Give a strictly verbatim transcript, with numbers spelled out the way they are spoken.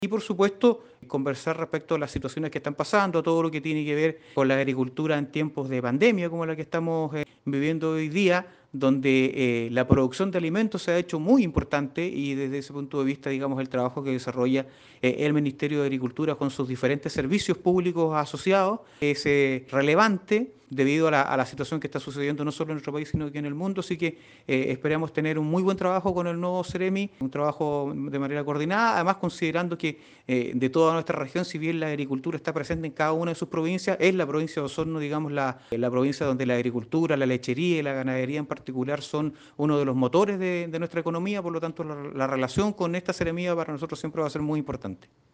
Y por supuesto, conversar respecto a las situaciones que están pasando, todo lo que tiene que ver con la agricultura en tiempos de pandemia, como la que estamos eh, viviendo hoy día, donde eh, la producción de alimentos se ha hecho muy importante y desde ese punto de vista, digamos, el trabajo que desarrolla eh, el Ministerio de Agricultura con sus diferentes servicios públicos asociados es eh, relevante debido a la, a la situación que está sucediendo no solo en nuestro país, sino que en el mundo. Así que eh, esperamos tener un muy buen trabajo con el nuevo Ceremi, un trabajo de manera coordinada, además considerando que eh, de toda nuestra región, si bien la agricultura está presente en cada una de sus provincias, es la provincia de Osorno, digamos, la, la provincia donde la agricultura, la lechería y la ganadería en particular son uno de los motores de, de nuestra economía. Por lo tanto, la, la relación con esta seremía para nosotros siempre va a ser muy importante.